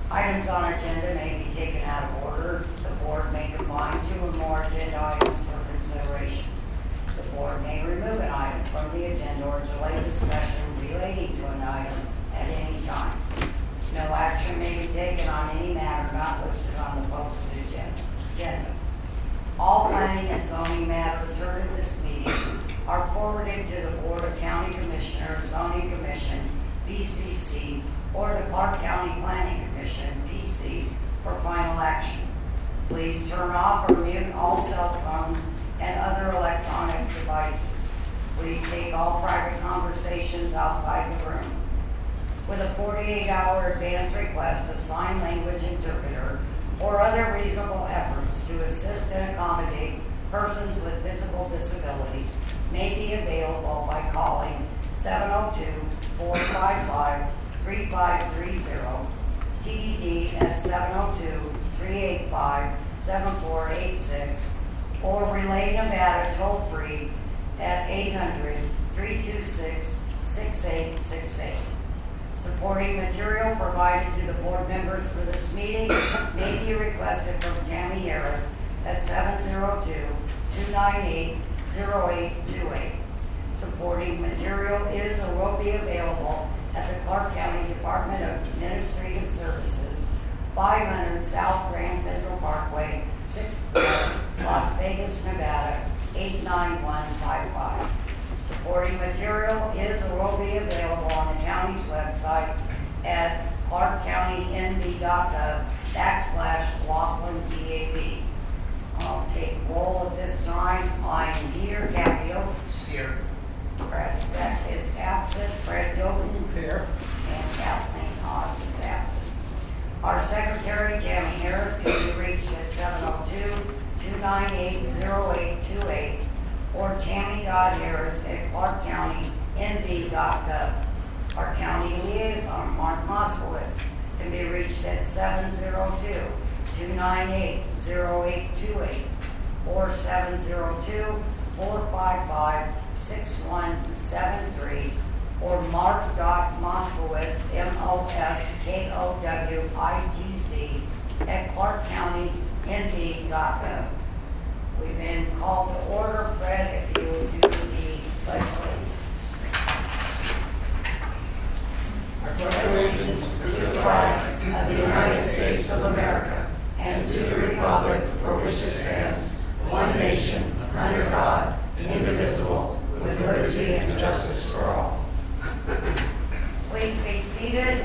Items on agenda may be taken out of order. The board may combine 2 or more agenda items for consideration. The board may remove an item from the agenda or delay discussion relating to an item at any time. No action may be taken on any matter not listed on the posted agenda. All planning and zoning matters heard at this meeting are forwarded to the Board of County Commissioners, Zoning Commission, BCC, or the Clark County Planning Commission, PC, for final action. Please turn off or mute all cell phones and other electronic devices. Please take all private conversations outside the room. With a 48-hour advance request, a sign language interpreter, or other reasonable efforts to assist and accommodate persons with physical disabilities may be available by calling 702-455-3530, TDD at 702-385-7486, or Relay Nevada toll-free at 800-326-6868. Supporting material provided to the board members for this meeting may be requested from Tammy Harris at 702-298-0828. Supporting material is or will be available at the Clark County Department of Administrative Services, 500 South Grand Central Parkway, 6th floor, Las Vegas, Nevada, 89155. Supporting material is or will be available on the county's website at clarkcounty.nv.gov/Laughlin-TAB. I'll take roll at this time. I'm here. Kathy Oates. Here. Brad Beck is absent. Fred Doten. Here. And Kathleen Haas is absent. Our secretary, Tammy Harris, can be reached at 702-298-0828 or Tammy.Harris at clarkcounty.nv.gov. Our county liaison, Mark Moskowitz, can be reached at 702-298-0828 or 702-455-6173 or Mark.Moskowitz, MOSKOWITZ, at clarkcounty.nv.gov. We've been called to order. Fred, if you would do the pledge of allegiance. I pledge allegiance to the flag of the United States of America and to the republic for which it stands, one nation, under God, indivisible, with liberty and justice for all. Please be seated.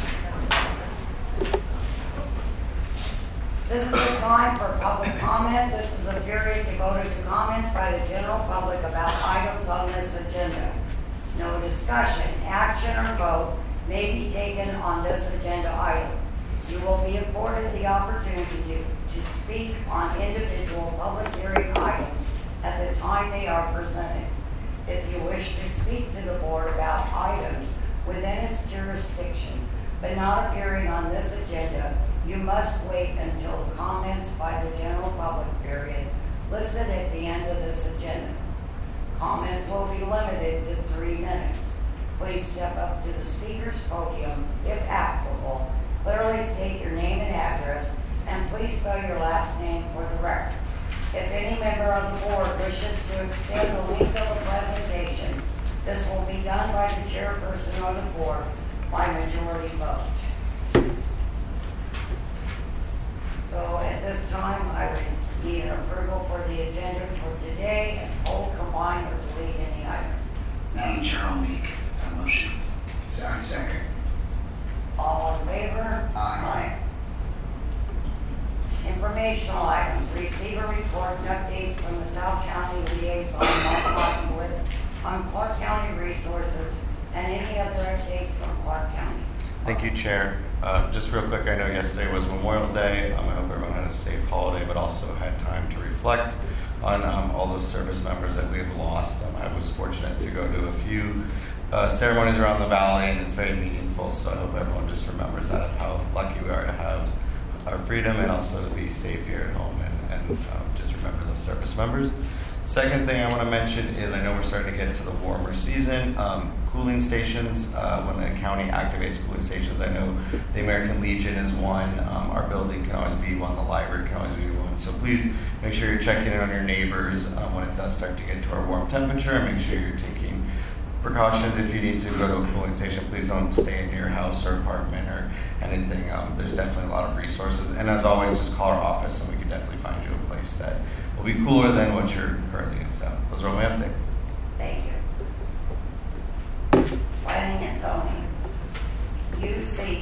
This is a time for public comment. This is a period devoted to comments by the general public about items on this agenda. No discussion, action, or vote may be taken on this agenda item. You will be afforded the opportunity to speak on individual public hearing items at the time they are presented. If you wish to speak to the board about items within its jurisdiction, but not appearing on this agenda, you must wait until the comments by the general public period listed at the end of this agenda. Comments will be limited to 3 minutes. Please step up to the speaker's podium, if applicable. Clearly state your name and address, and please spell your last name for the record. If any member of the board wishes to extend the length of the presentation, this will be done by the chairperson of the board by majority vote. So at this time, I would need an approval for the agenda for today and hold, combine, or delete any items. Madam Chair, I'll make a motion. Second. All in favor? Aye. Informational items. Receive a report and updates from the South County Liaison, Mark Moskowitz, on Clark County resources and any other updates from Clark County. Thank you, Chair. Just real quick, I know yesterday was Memorial Day. I hope everyone had a safe holiday, but also had time to reflect on all those service members that we've lost. I was fortunate to go to a few ceremonies around the valley, and it's very meaningful, so I hope everyone just remembers that, of how lucky we are to have our freedom and also to be safe here at home, and just remember those service members. Second thing I want to mention is I know we're starting to get to the warmer season. Cooling stations, when the county activates cooling stations, I know the American Legion is one. Our building can always be one. The library can always be one. So please make sure you're checking in on your neighbors when it does start to get to our warm temperature, and make sure you're taking precautions. If you need to go to a cooling station, please don't stay in your house or apartment or anything. There's definitely a lot of resources. And as always, just call our office and we can definitely find you a place that will be cooler than what you're currently in. So those are all my updates. Thank you. Planning and zoning. UC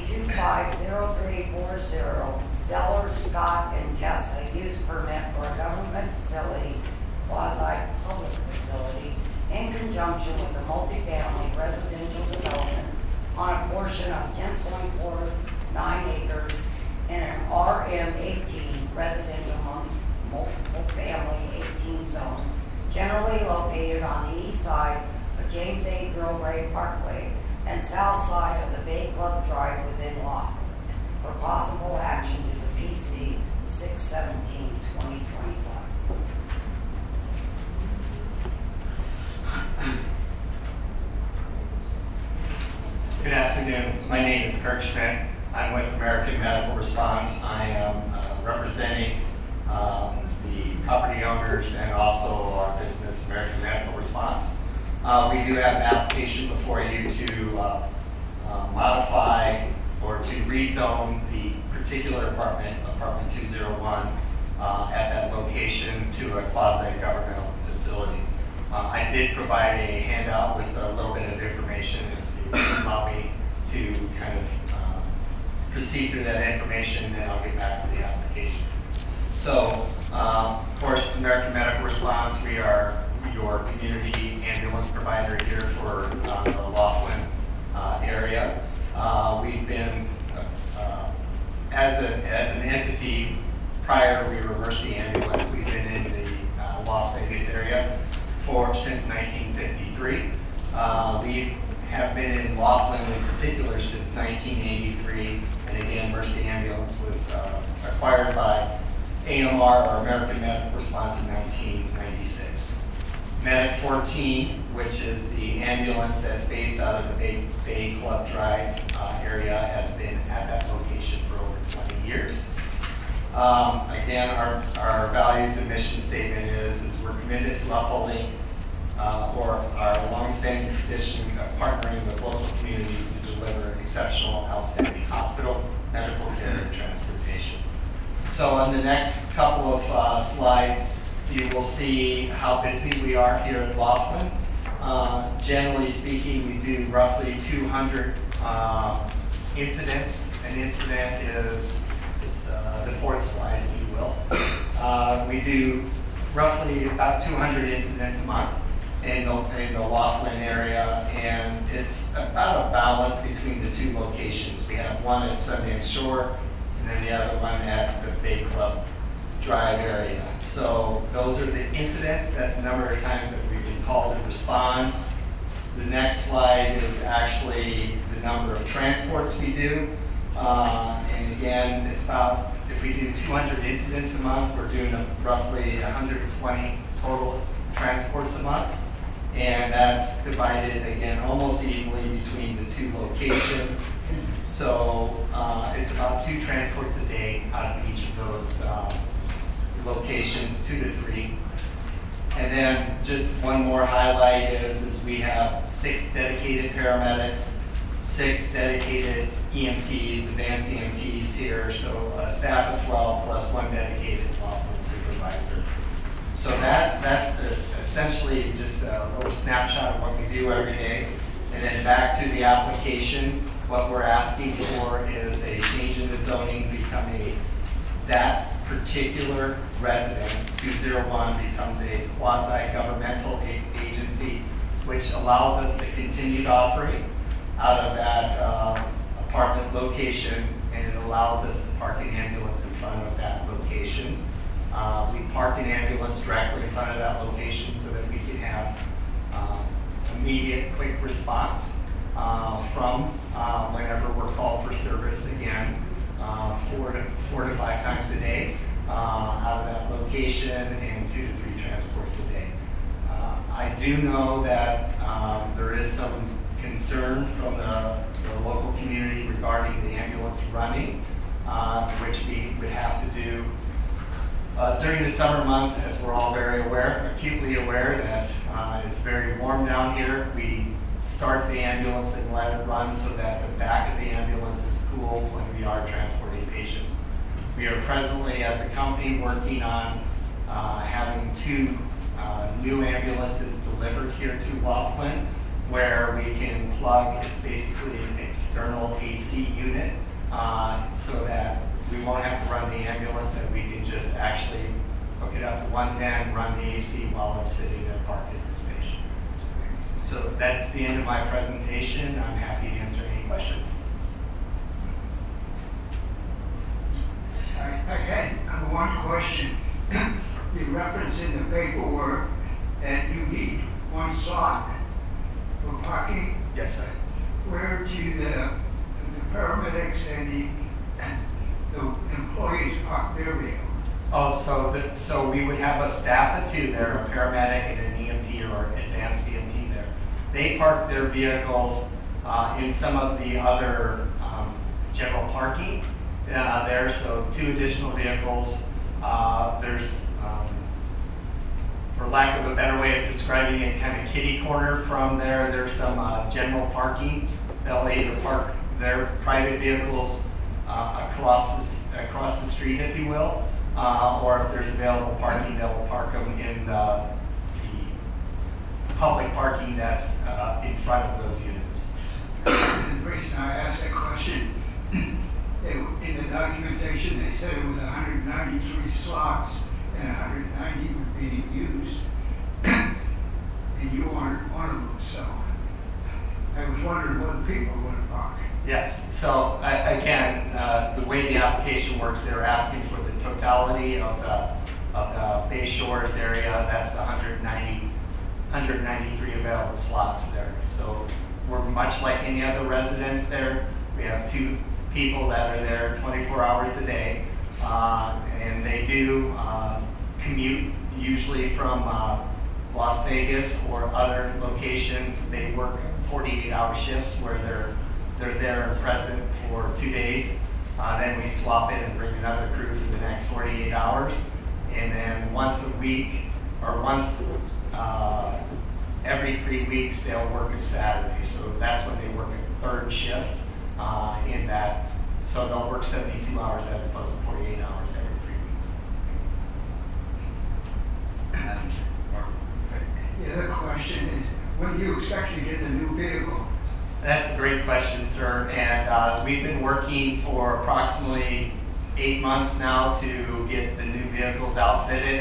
250340, Zeller, Scott, and Tessa use permit for a government facility, quasi-public facility, in conjunction with a multifamily residential development on a portion of 10.49 acres in an RM18 residential multiple family 18 zone, generally located on the east side of James A. Gilray Parkway and south side of the Bay Club Drive within Laughlin, for possible action to the PC 6/17/2025. Good afternoon. My name is Kirk Schmidt. I'm with American Medical Response. I am representing the property owners and also our business, American Medical Response. We do have an application before you to modify or to rezone the particular apartment 201, at that location to a quasi-governmental facility. I did provide a handout with a little bit of information. If you allow me to kind of proceed through that information, and then I'll get back to the application. So, of course, American Medical Response, we are your community ambulance provider here for the Laughlin area. We've been, as an entity, prior we were Mercy Ambulance. We've been in the Las Vegas area since 1953. We have been in Laughlin in particular since 1983, and again, Mercy Ambulance was acquired by AMR, or American Medical Response, in 1996. Medic 14, which is the ambulance that's based out of the Bay Club Drive area, has been at that location for over 20 years. Again, our values and mission statement is we're committed to upholding or our longstanding tradition of partnering with local communities to deliver exceptional, outstanding hospital, medical care, and transportation. So on the next couple of slides, you will see how busy we are here at Laughlin. Generally speaking, we do roughly 200 incidents. An incident is, it's the fourth slide, if you will. We do roughly about 200 incidents a month in the Laughlin area, and it's about a balance between the two locations. We have one at Sundance Shore, and then the other one at the Bay Club Drive area. So those are the incidents. That's the number of times that we've been called to respond. The next slide is actually the number of transports we do. And again, it's about, if we do 200 incidents a month, we're doing roughly 120 total transports a month. And that's divided, again, almost evenly between the two locations. So it's about 2 transports a day out of each of those locations, 2 to 3. And then just one more highlight is we have 6 dedicated paramedics, 6 dedicated EMTs, advanced EMTs here, so a staff of 12 plus 1 dedicated Laughlin supervisor. So that's essentially just a little snapshot of what we do every day. And then back to the application, what we're asking for is a change in the zoning, that particular residence, 201, becomes a quasi-governmental agency, which allows us to continue to operate out of that apartment location, and it allows us to park an ambulance in front of that location. We park an ambulance directly in front of that location so that we can have immediate, quick response from whenever we're called for service again, 4 to 5 times a day out of that location, and 2 to 3 transports a day. do know that there is some concern from the local community regarding the ambulance running, which we would have to do during the summer months, as we're all very aware, acutely aware that it's very warm down here. We start the ambulance and let it run so that the back of the ambulance is cool when we are transporting patients. We are presently, as a company, working on having 2 new ambulances delivered here to Laughlin, where we can plug, it's basically an external AC unit, so that we won't have to run the ambulance, and we can just actually hook it up to 110, run the AC while it's sitting there parked at the station. So that's the end of my presentation. I'm happy to answer any questions. I had one question. You reference in the paperwork that you need 1 slot for parking. Yes, sir. Where do the paramedics and the employees park their vehicle? Oh, so we would have a staff of 2 there, a paramedic and an EMT or advanced EMT there. They park their vehicles in some of the other general parking there, so 2 additional vehicles. There's, for lack of a better way of describing it, kind of kitty corner from there. There's some general parking. They'll either park their private vehicles across the street, if you will, or if there's available parking, they'll park them in the public parking that's in front of those units. The reason I asked that question, in the documentation, they said it was 193 slots and 190 were being used, and you wanted one of them, so I was wondering what the people would park. Yes, so again, the way the application works, they're asking for the totality of the Bay Shores area. That's the 193 available slots there. So we're much like any other residents there. We have 2 people that are there 24 hours a day, and they do commute usually from Las Vegas or other locations. They work 48-hour shifts where they're there and present for 2 days. Then we swap in and bring another crew for the next 48 hours. And then once a week, or once every 3 weeks, they'll work a Saturday. So that's when they work a 3rd shift in that. So they'll work 72 hours as opposed to 48 hours every 3 weeks. The other question is, when do you expect to get the new vehicle? That's a great question, sir. And we've been working for approximately 8 months now to get the new vehicles outfitted.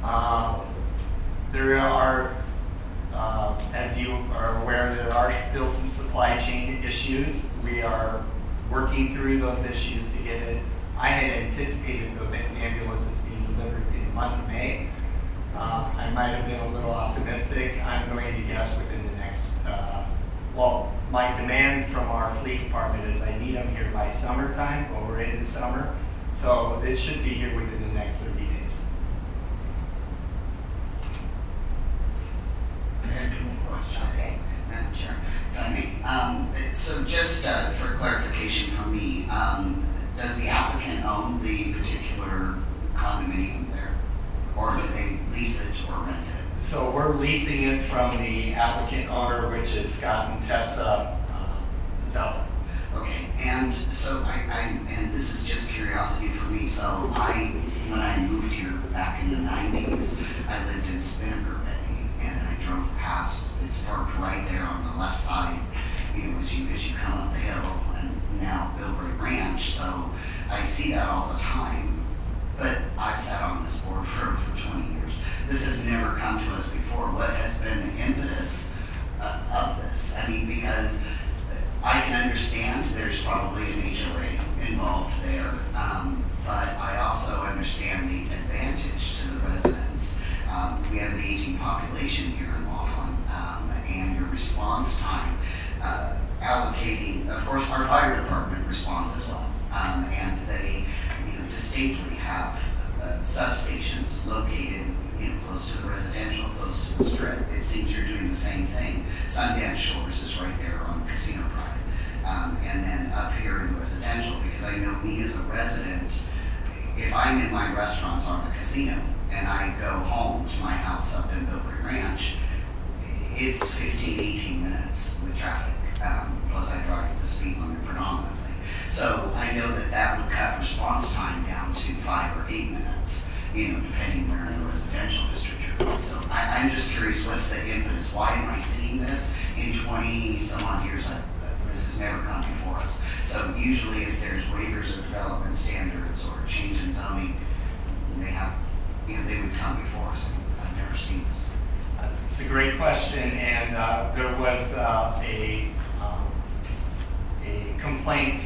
There are, as you are aware, there are still some supply chain issues. We are working through those issues to get it. I had anticipated those ambulances being delivered in the month of May. I might have been a little optimistic. I'm going to guess within the next, well, my demand from our fleet department is I need them here by summertime, or we're into summer. So it should be here within the next 30 days. Okay, Madam Chair, if I may. So just for clarification from me, does the applicant own the particular condominium there? Or do they lease it or rent it? So we're leasing it from the applicant owner, which is Scott and Tessa Zeller. Okay, and so and this is just curiosity for me. So when I moved here back in the 90s, I lived in Spinnaker Bay, and I drove past. It's parked right there on the left side, you know, as you come up the hill, and now Bilbray Ranch. So I see that all the time. But I've sat on this board for 20 years. This has never come to us before. What has been the impetus of this? I mean, because I can understand there's probably an HOA involved there, but I also understand the advantage to the residents. We have an aging population here in Laughlin, and your response time, allocating, of course, our fire department responds as well, and they, distinctly have substations located, close to the residential, close to the strip. It seems you're doing the same thing. Sundance Shores is right there on Casino Drive. And then up here in the residential, because I know me as a resident, if I'm in my restaurants on the casino and I go home to my house up in Bilberry Ranch, it's 15, 18 minutes with traffic. Plus I drive the speed limit predominantly. So I know that would cut response time down to 5 or 8 minutes, depending where in the residential district you're going. So I'm just curious, what's the impetus? Why am I seeing this in 20 some odd years? This has never come before us. So usually if there's waivers of development standards or change in zoning, they would come before us. I've never seen this. It's a great question, and there was a complaint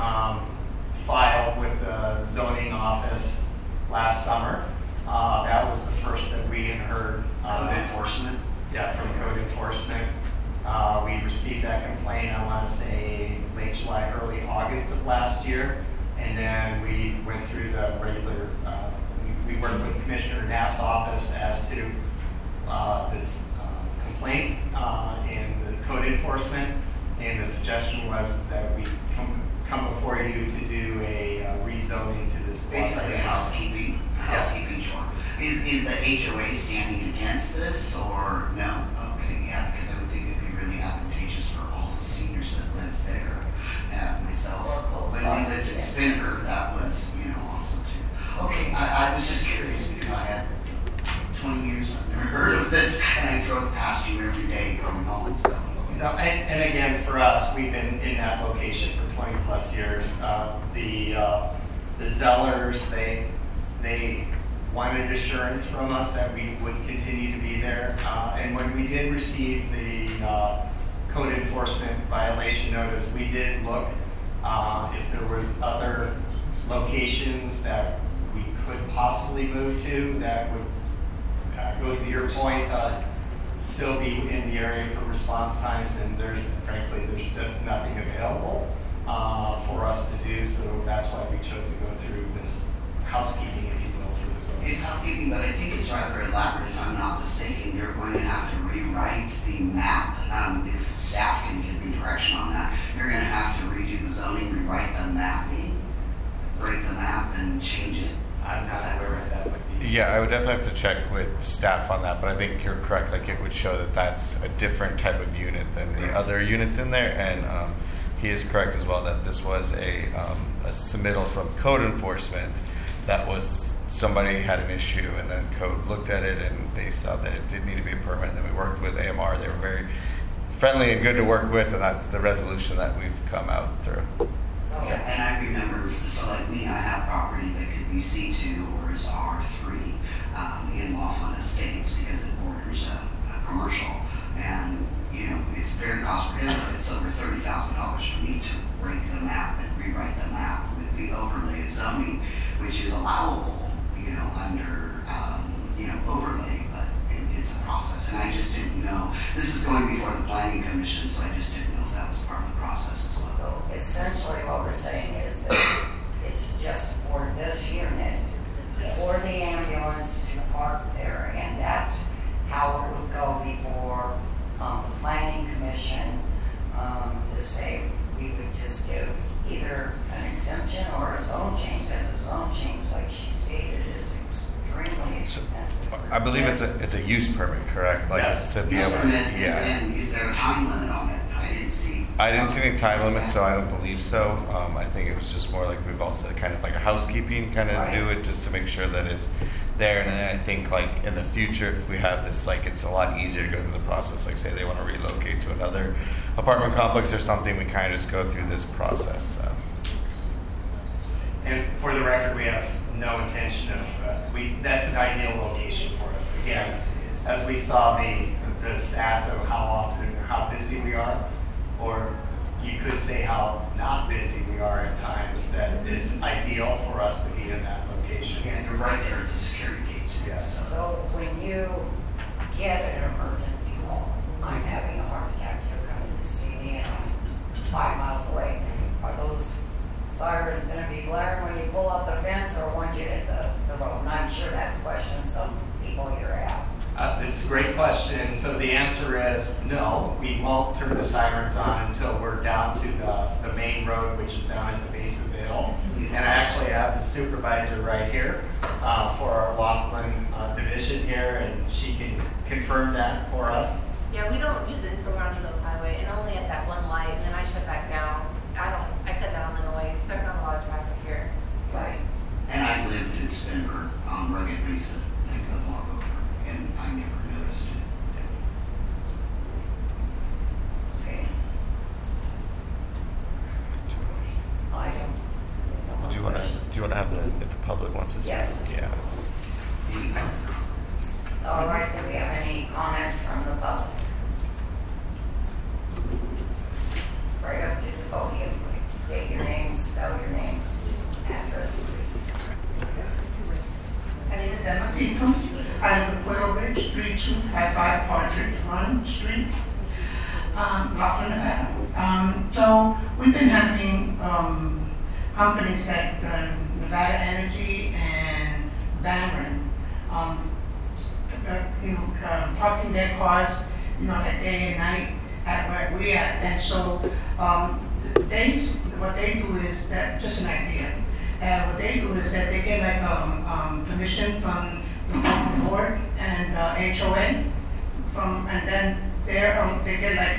filed with the zoning office last summer. That was the first that we had heard. Code enforcement? Yeah, from code enforcement. We received that complaint, I want to say, late July, early August of last year. And then we went through the regular, we worked with Commissioner Knapp's office as to this complaint and the code enforcement. And the suggestion was that we come before you to do a rezoning to this. Basically a housekeeping chore. Is the HOA standing against this or no? Okay, yeah, because I would think it'd be really advantageous for all the seniors that live there. Myself, when we lived in Spinnaker, that was, awesome too. Okay, I was just curious because I had 20 years, I've never heard of this, and I drove past you every day going home and stuff. No, and again, for us, we've been in that location for 20 plus years. The Zellers, they wanted assurance from us that we would continue to be there. And when we did receive the code enforcement violation notice, we did look if there was other locations that we could possibly move to that would go to your point, still be in the area for response times, and frankly, there's just nothing available for us to do, so that's why we chose to go through this housekeeping, if you will, for the zoning. It's housekeeping, but I think it's rather elaborate. If I'm not mistaken, you're going to have to rewrite the map. If staff can give me direction on that, you're going to have to redo the zoning, rewrite the mapping, break the map, and change it. I'm not aware of that would be. Yeah, I would definitely have to check with staff on that, but I think you're correct. Like, it would show that that's a different type of unit than the other units in there, and he is correct as well that this was a submittal from code enforcement. That was somebody had an issue, and then code looked at it, and they saw that it did need to be a permit. And then we worked with AMR. They were very friendly and good to work with, and that's the resolution that we've come out through. Yeah, and I remember, so like me, I have property that could be C2 or is R3 in Laughlin Estates because it borders a commercial. And, it's very cost prohibitive. It's over $30,000 for me to break the map and rewrite the map with the overlay of zoning, which is allowable, under, overlay, but it's a process. And I just didn't know. This is going before the Planning Commission, so I just didn't know if that was part of the process as well. So essentially what we're saying is that it's just for this unit, for the ambulance to park there, and that's how it would go before the Planning Commission to say we would just give either an exemption or a zone change, because a zone change, like she stated, is extremely expensive. I believe it's a use permit, correct? Like, Yes. to be Use able to, permit, yeah. and is there a time limit on it? I didn't see any time limit, so I don't believe so. I think it was just more like we've also kind of like a housekeeping kind of do it just to make sure that it's there. And then I think like in the future, if we have this, like it's a lot easier to go through the process. Like say they want to relocate to another apartment complex or something, we kind of just go through this process. So. And for the record, we have no intention of, that's an ideal location for us. Again, as we saw the stats of how often or how busy we are, or you could say how not busy we are at times, that it's ideal for us to be in that location. And you're right there at the security gates. Yes. So when you get an emergency call, I'm having a heart attack, you're coming to see me, and I'm 5 miles away, are those sirens going to be blaring when you pull up the fence or once you hit the road? And I'm sure that's a question some people here have. It's a great question. So the answer is no, we won't turn the sirens on until we're down to the main road, which is down at the base of the hill. And I actually have the supervisor right here for our Laughlin division here, and she can confirm that for us. Yeah, we don't use it until we're on Eagles Highway and only at that one light, and then I shut back down. I cut down on the noise. There's not a lot of traffic here. Right. And I lived in Spinnaker on Rugged Mesa, like a block over, and I never noticed it. Okay. I don't. Do you want to have if the public wants to speak? Yes. Yeah. All right, do we have any comments from the public? Right up to the podium, please. State your name, spell your name, address, please. My name is Emma Fico. I live at Quail Ridge, 3255 Partridge Run Street, Laughlin, Nevada. So we've been having companies like Nevada Energy and Vamron, parking their cars, like day and night at where we're at. And so what they do is that, just an idea. What they do is that they get like permission from the board and HOA and then they get like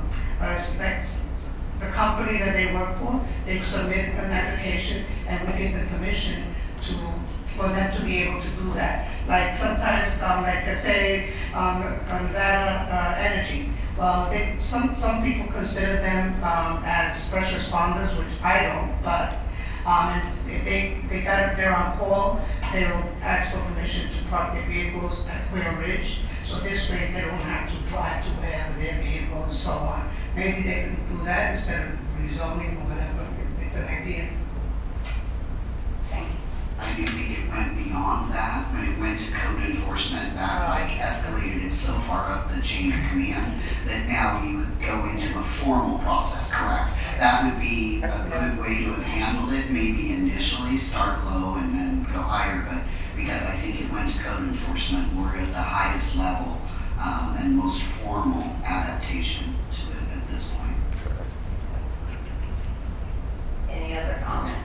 the company that they work for. They submit an application and we give them permission for them to be able to do that. Like sometimes, like let's say Nevada Energy. Well, some people consider them as first responders, which I don't, but. And if they're on call, they will ask for permission to park their vehicles at Quail Ridge. So this way they don't have to drive to wherever their vehicle and so on. Maybe they can do that instead of rezoning or whatever. It's an idea. Thank you. I do think it went beyond that. When it went to code enforcement, that escalated it so far up the chain of command that now you would go into a formal process, correct? That would be a good way to have handled it, maybe initially start low and then go higher, but because I think it went to code enforcement, we're at the highest level and most formal adaptation to it at this point. Any other comments?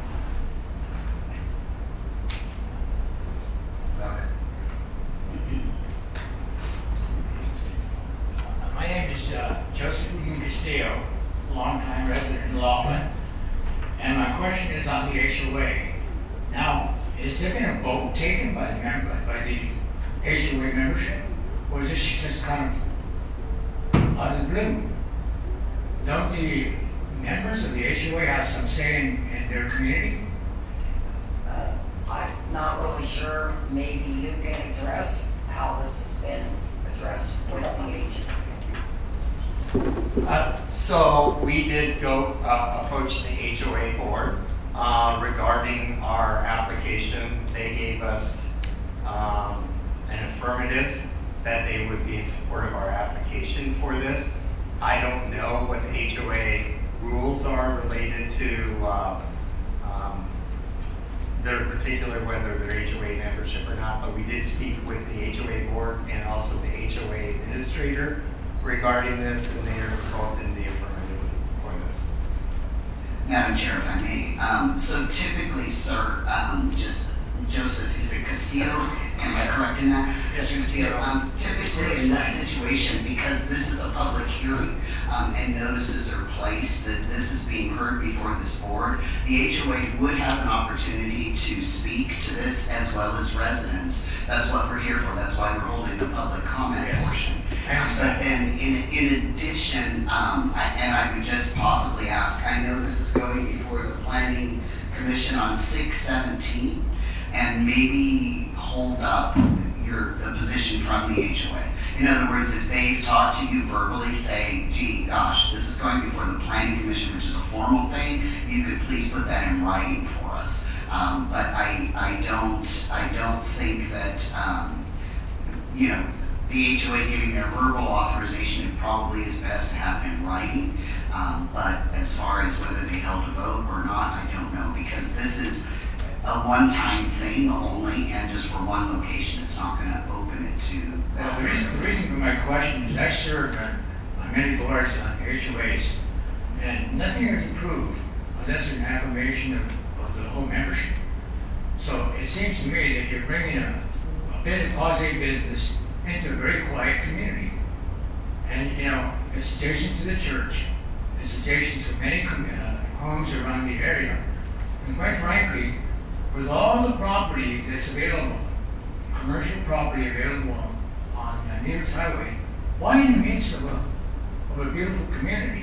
My name is Joseph Castillo, longtime resident in Laughlin, and my question is on the HOA. Now, is there been a vote taken by the HOA membership, or is this just kind of out of the blue? Don't the members of the HOA have some say in their community? I'm not really sure. Maybe you can address how this has been addressed with the agent. So we did go approach the HOA board regarding our application. They gave us an affirmative that they would be in support of our application for this. I don't know what the HOA rules are related to their particular, whether they're HOA membership or not, but we did speak with the HOA board and also the HOA administrator regarding this, and they are both in the affirmative for this. Madam Chair, if I may, so typically, sir, just Joseph, is it Castillo? Am I correct in that? Yes, Castillo. Typically in this situation, because this is a public hearing and notices are placed that this is being heard before this board, the HOA would have an opportunity to speak to this as well as residents. That's what we're here for. That's why we're holding the public comment portion. But then in addition, and I would just possibly ask, I know this is going before the Planning Commission on 6/17, and maybe hold up the position from the HOA. In other words, if they've talked to you verbally, say, gee, gosh, this is going before the Planning Commission, which is a formal thing, you could please put that in writing for us. But I don't think that, the HOA giving their verbal authorization, it probably is best to have it in writing. But as far as whether they held a vote or not, I don't know, because this is a one-time thing only, and just for one location. It's not gonna open it to Well, that. the reason for my question is I served on many boards on HOAs, and nothing is approved unless there's an affirmation of the whole membership. So it seems to me that you're bringing a positive business into a very quiet community. And, you know, it's adjacent to the church, it's adjacent to many homes around the area. And quite frankly, with all the property that's available, commercial property available on Needles Highway, why in the midst of a beautiful community?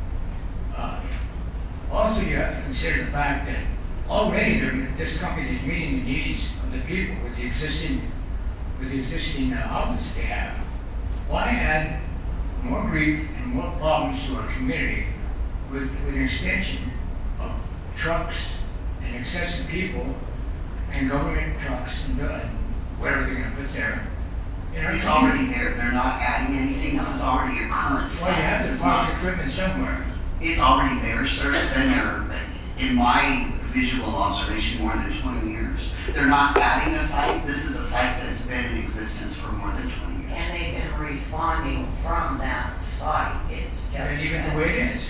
Also, you have to consider the fact that already this company is meeting the needs of the people with the existing outlets that they have. Why add more grief and more problems to our community with an extension of trucks and excessive people and government trucks and whatever they're going to put there? You know, It's already there. They're not adding anything. This is already a current site. Well, you have This to is park not- equipment somewhere. It's already there, sir. It's been there, in my visual observation, more than 20 years. They're not adding a site. This is a site that's been in existence for more than 20 years. And they've been responding from that site. It's And just. even the way it is.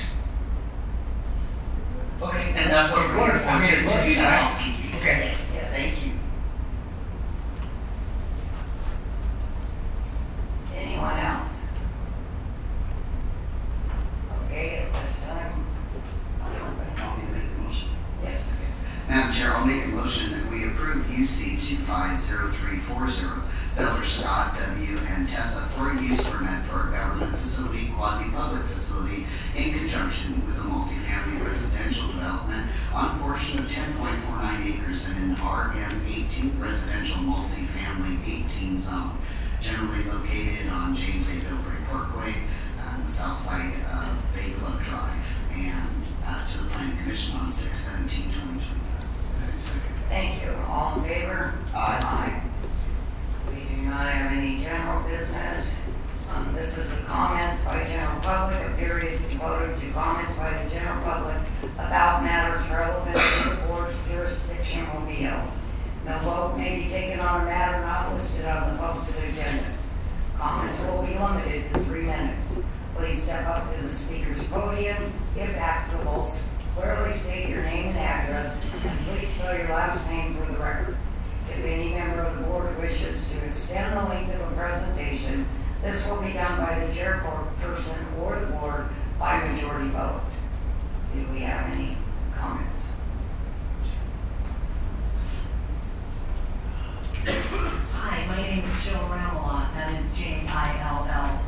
Okay, and that's what It we're here works. for, I mean, it is to works, do the right? housekeeping. Okay. Yes, yeah, thank you. Anyone else? Okay, at this time. Want me to make a motion? Yes. Madam Chair, I'll make a motion that we approve UC 250340, Zeller Scott W. and Tessa for a use permit for a government facility, quasi-public facility, in conjunction with a multifamily residential development on a portion of 10.49 acres in an RM 18 residential multifamily 18 zone, generally located on James A. Bilbray Parkway, on the south side of Bay Club Drive, and to the Planning Commission on 6/17/2025. Thank you. All in favor? Aye. We do not have any general business. This is a comments by general public, a period devoted to comments by the general public about matters relevant to the board's jurisdiction will be held. No vote may be taken on a matter not listed on the posted agenda. Comments will be limited to 3 minutes. Please step up to the speaker's podium. If applicable, clearly state your name and address, and please spell your last name for the record. If any member of the board wishes to extend the length of a presentation, this will be done by the chairperson or the board by majority vote. Do we have any comments? Hi, my name is Jill Ramelot. That is Jillramelot.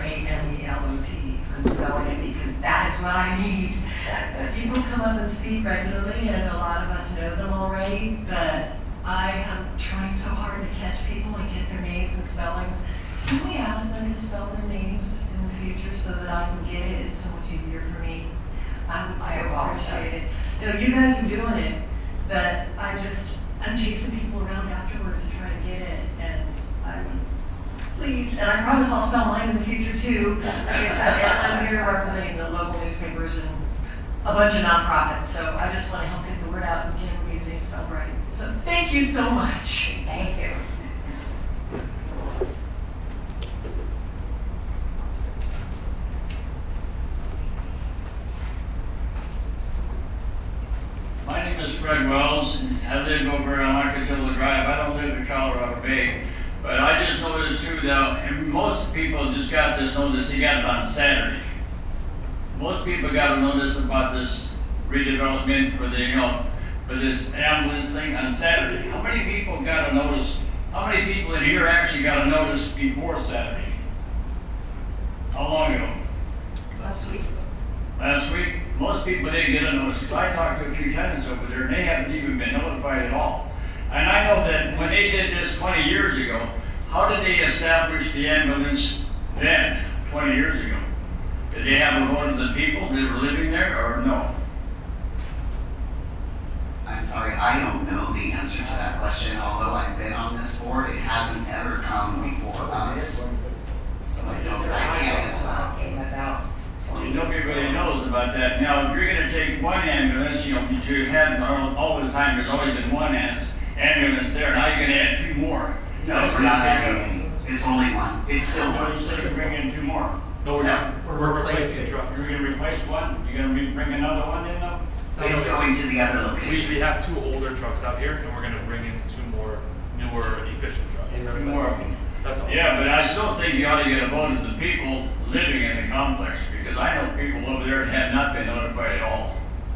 I'm spelling it because that is what I need. People come up and speak regularly, and a lot of us know them already, but I am trying so hard to catch people and get their names and spellings. Can we ask them to spell their names in the future so that I can get it? It's so much easier for me. I would so appreciate it. No, you guys are doing it, but I'm chasing people around afterwards to try to get it, and please, and I promise I'll spell mine in the future too. Like I said, I'm here representing the local newspapers and a bunch of nonprofits, so I just want to help get the word out and get everybody's name spelled right. So thank you so much. Thank you. My name is Fred Wells, and I live over on Arcatilla Drive. I don't live in Colorado Bay, but I just noticed too that, and most people just got this notice, they got it on Saturday. Most people got a notice about this redevelopment for for this ambulance thing on Saturday. How many people got a notice? How many people in here actually got a notice before Saturday? How long ago? Last week. Last week, most people didn't get a notice. 'Cause I talked to a few tenants over there, and they haven't even been notified at all. And I know that when they did this 20 years ago, how did they establish the ambulance then, 20 years ago? Did they have a vote of the people that were living there, or no? I'm sorry, I don't know the answer to that question. Although I've been on this board, it hasn't ever come before us. So I can't answer that. Came about 20 Nobody really knows about that. Now, if you're gonna take one ambulance, you had all the time, there's always been one arguments there. Now you're gonna add 2 more. No, we're not adding any. It's only one. It's still Well, one. you said you're bringing 2 more. No, we're No. not. We're replacing trucks. You're gonna replace one? You're gonna bring another one in though? It's going to the other location. We have 2 older trucks out here, and we're gonna bring in 2 more newer, efficient trucks. 2 more. That's all. Yeah, but I still think you ought to get a vote of the people living in the complex, because I know people over there that have not been notified at all.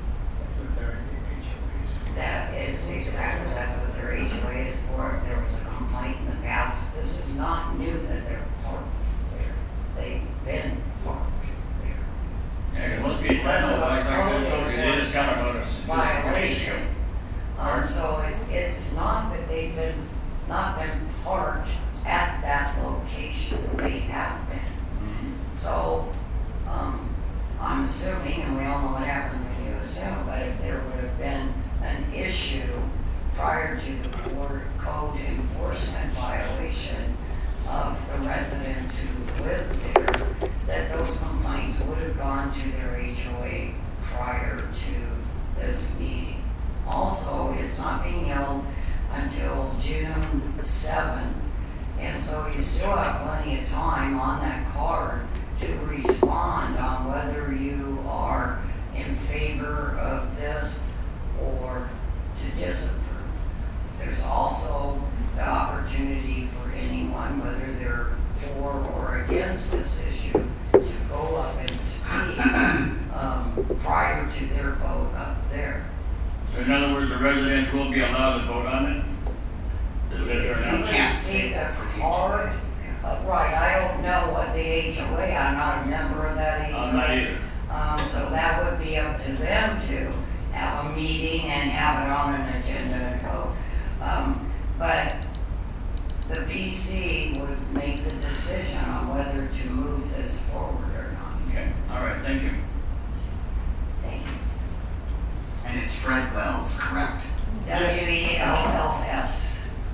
That is exactly, that's what their HOA is for. If there was a complaint in the past, this is not new that they're parked there. They've been parked there. Yeah, 'cause most people, I know, like I told you, they just got a notice. Violation. So it's not that they've not been parked at that location. They have been. So, I'm assuming, and we all know what happens when you assume, but if there would have been an issue prior to the code enforcement violation of the residents who live there, that those complaints would have gone to their HOA prior to this meeting. Also, it's not being held until June 7th, and so you still have plenty of time on that card to respond on whether you are in favor of this or to disapprove. There's also the opportunity for anyone, whether they're for or against this issue, to go up and speak prior to their vote up there. So in other words, the residents will be allowed to vote on it? Is that fair You enough? can't say that for the Card. HOA. Right, I don't know what the HOA, I'm not a member of that HOA. I'm not either. So that would be up to them to have a meeting and have it on an agenda and vote. But the PC would make the decision on whether to move this forward or not. Okay, all right, thank you. Thank you. And it's Fred Wells, correct? WELLS.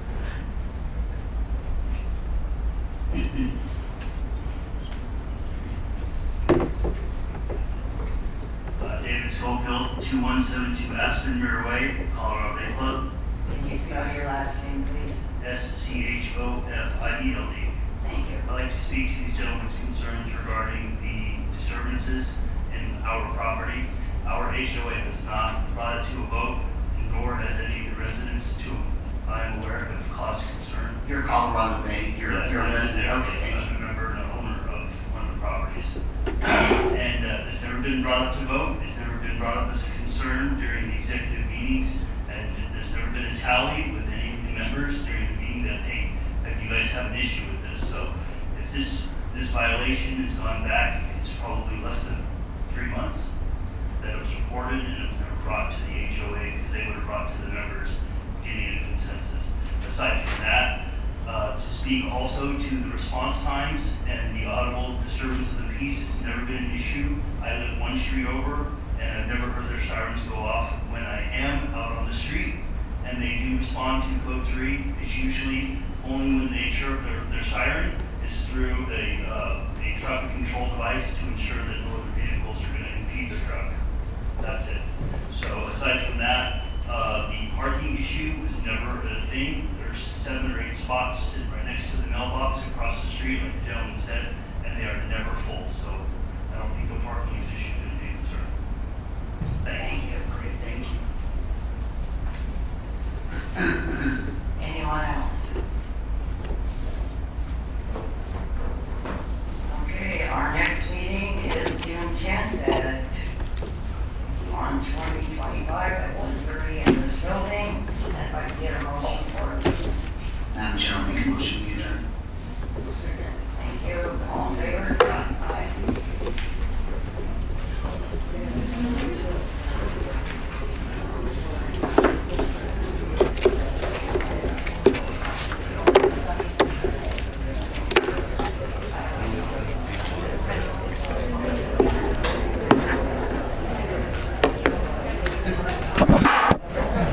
David Schofield, 2172 Aspenmere Way, Colorado Bay Club, Can you spell your last name, please? SCHOFIELD. Thank you. I'd like to speak to these gentlemen's concerns regarding the disturbances in our property. Our HOA has not brought it to a vote, nor has any of the residents to, I'm aware, have caused concern. You're Colorado Bay, you're Yes, a I'm resident, there. okay, thank you. I'm a member and an owner of one of the properties. And it's never been brought up to vote, it's never been brought up as a concern during the executive meetings, and there's never been a tally with any of the members during the meeting that, hey, you guys have an issue with this. So if this violation has gone back, it's probably less than 3 months that it was reported, and it was never brought to the HOA, because they would have brought to the members getting a consensus. Aside from that, to speak also to the response times and the audible disturbance of the peace, it's never been an issue. I live 1 street over, and I've never heard their sirens go off when I am out on the street, and they do respond to code 3. It's usually only when they chirp their siren. It's through a traffic control device to ensure that no other vehicles are going to impede the truck. That's it. So aside from that, the parking issue was never a thing. There's 7 or 8 spots sitting right next to the mailbox across the street, like the gentleman said, and they are never full. So I don't think the parking is issue going to be a concern. Thanks. Thank you. Great, thank you. Anyone else? Okay, our next meeting is June 10th on 2025 at 1:30 in this building. And if I can get a motion for it. Madam Chair, I'll make a motion to adjourn. Thank you. All in favor?